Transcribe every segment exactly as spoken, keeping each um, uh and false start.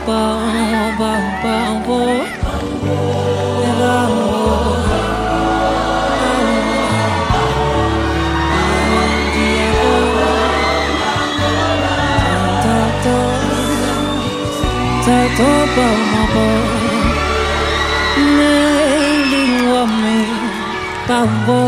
ba ba bo to ba ma bo ne lingua me ba bo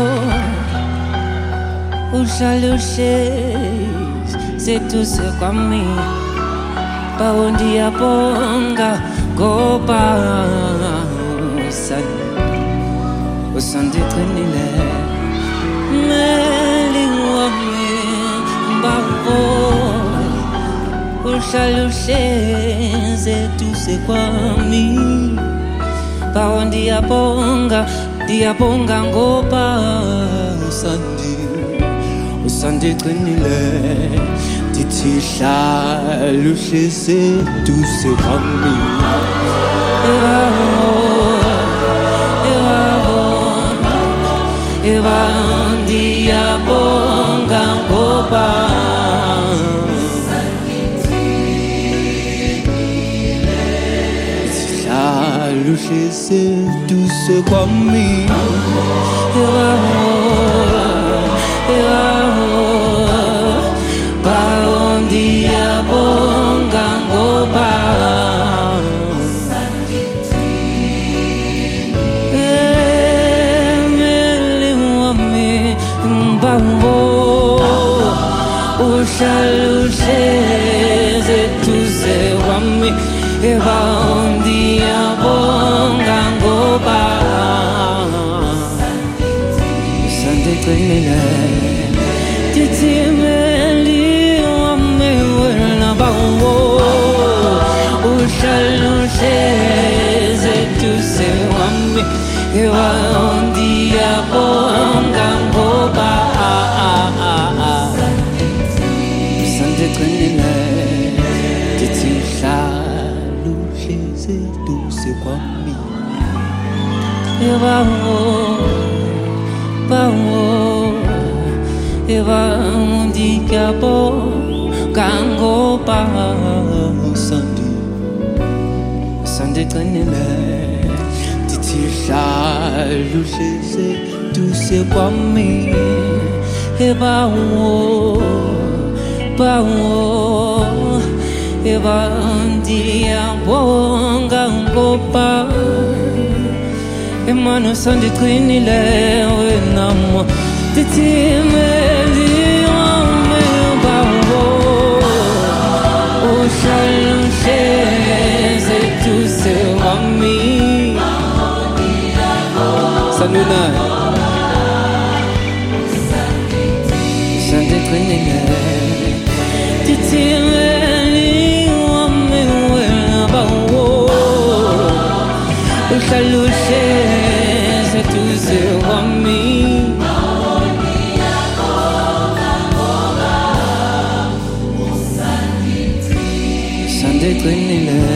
usaluches c'est tout ce qu'on me pa un dia ponga go pa san o san de trenile ne lingua me ba bo usaluches c'est tout ce qu'on me pa un dia ponga dia ponga go pa san o san de trenile titi chaluche c'est tout ce qu'on me eva eva eva dia ponga go pa chaluche c'est tout ce qu'on me eva eva dia bonga ngoba emeli wami mbambo ushalushe zetuze wami eva dia bonga ngoba sande kwenele titime chaluches et tous ces wami et on dit à bonga ngoba sante trenile titi chaluches et tous ces wami et va ba et va on dit à bonga ngoba sante Sande trenile titi chaluche c'est tout ce qu'on me et ba wo ba wo et ba dia bonga ngopa e mano sande trenile we namo titi me dia me ba wo o chaluche tout ce wami sanuna sande trenile titi meli wami wela ba wo chaluche c'est tout ce wami sande trenile